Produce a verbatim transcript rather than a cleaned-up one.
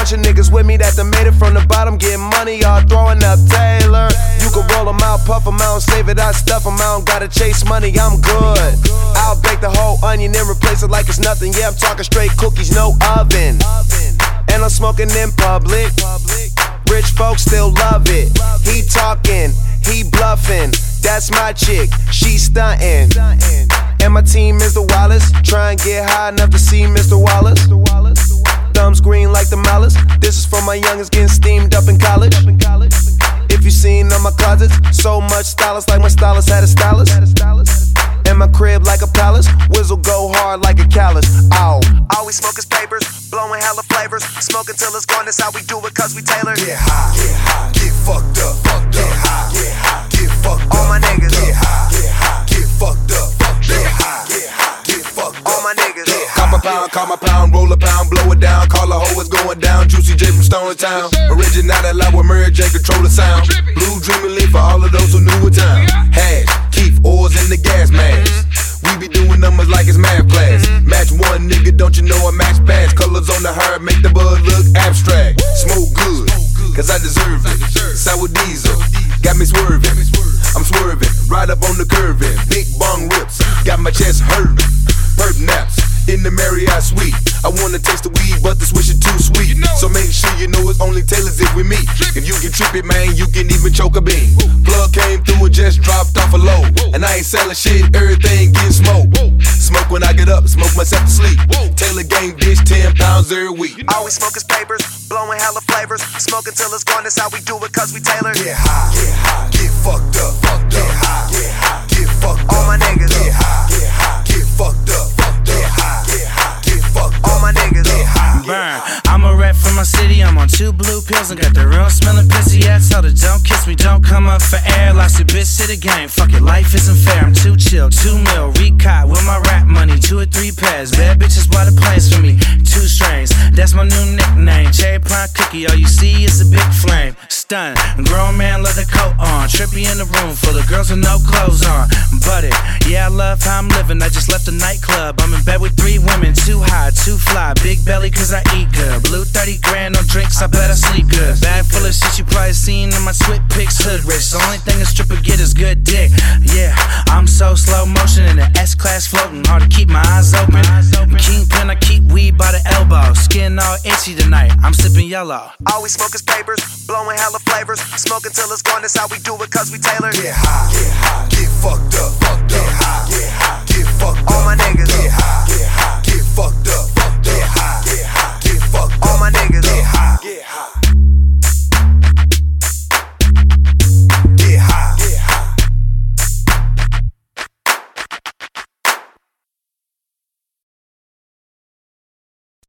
bunch of niggas with me that done made it from the bottom, getting money, all throwing up Taylor. You can roll them out, puff them out, save it, I stuff them out. Gotta chase money, I'm good. I'll bake the whole onion and replace it like it's nothing. Yeah, I'm talking straight cookies, no oven. And I'm smoking in public. Rich folks still love it. He talking, he bluffing. That's my chick, she stuntin'. And my team is the Wallace. Try and get high enough to see Mister Wallace. Thumbs green like the malice. This is for my youngest getting steamed up in college. If you seen on my closets, so much stylist like my stylist had a stylist. And my crib like a palace. Whizzle go hard like a callus. Ow. All we smoke is papers, blowing hella flavors. Smoking till it's gone, that's how we do it, cause we tailor. Get high, get high, get fucked up, fucked up. Get high, get high, get fucked up. All my niggas. Get high, get high, get fucked up. Get high, get high, get fucked up. All my niggas. Cop a pound, call my pound, roll a pound, blow it down. Call a hoe, it's going down. Juicy J from Stone Town. Original live with Mary J, control the sound. Blue dreaming leaf for all of those who knew a town. Hash, Keith, oils in the gas mask. We be doing numbers like it's math class. Match one, nigga, don't you know I match pass? Colors on the hair make the bud look abstract. Smoke good, cause I deserve it. Sour diesel, got me swerving. I'm swerving, right up on the curving. Big bong rips, got my chest hurting. Perp naps, in the Marriott suite. I wanna taste the weed, but the swish is too sweet. So make sure you know it's only Taylor's if we meet. If you can trip it, man, you can even choke a bean. Plug came through and just dropped off a load. And I ain't selling shit, everything getting smoked. Smoke when I get up, smoke myself to sleep. Taylor gang bitch, ten pounds every week. All we smoke is papers, blowing hella flavors. Smoking till it's gone, that's how we do it, cause we tailor. Get high, get high, get fucked up, fucked up. Get high, get high, get fucked up. All my niggas. Get high, get high, get fucked up. Get high, get high, get fucked up. All my niggas. Get high. Burn. I'm a rep from my city, I'm on two blue pills and got the real smelling pissy ass. Tell her don't kiss me, don't come up for air. Lost a bitch to the game, fuck it, life isn't fair. I'm too chill, two mil, recot with my rap money, two or three pairs. Bad bitches buy the planes for me, two strings, that's my new nickname. Cherry pie cookie, all you see is a big flame. Stun, grown man leather coat on, trippy in the room full of girls with no clothes on. But it, yeah I love how I'm living, I just left the nightclub. I'm in bed with three women, too high, too fly, big belly cause I eat good. Blue thirty grand on drinks, I bet I sleep good. Bag full of shit you probably seen in my Twit pics, hood rich. The only thing a stripper get is good dick. Yeah, I'm so slow motion in the S-class floating, hard to keep my eyes open. Kingpin, I keep weed by the elbow. Skin all itchy tonight, I'm sipping yellow. All we smoke is papers, blowing hella flavors. Smoking till it's gone, that's how we do it, cause we tailor. Get high, get high,